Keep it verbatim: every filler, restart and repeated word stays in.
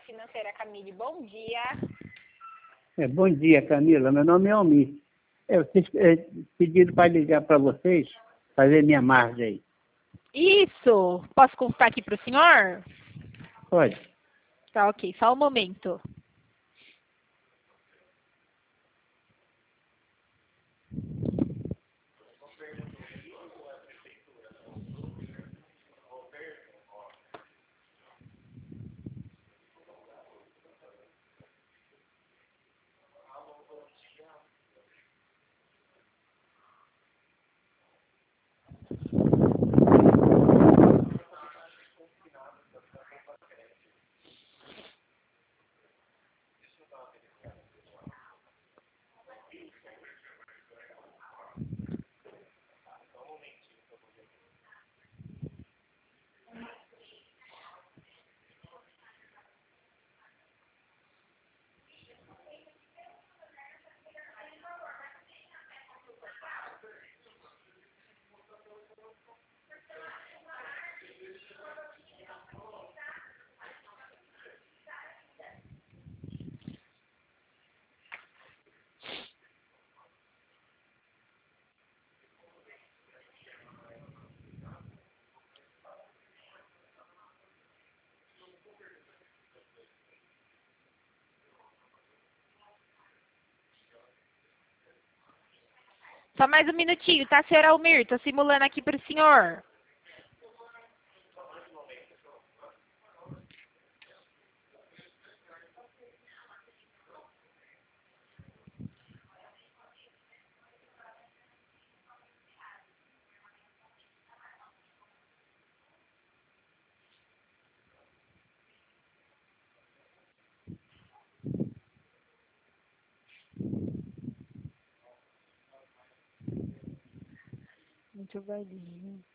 financeira Camille, bom dia. É, bom dia, Camila. Meu nome é Almir. É, vocês é, pediram para ligar para vocês, fazer minha margem aí. Isso! Posso consultar aqui para o senhor? Pode. Tá, ok. Só um momento. Só mais um minutinho, tá, senhor Almir? Tô simulando aqui para o senhor. Muito bailinho.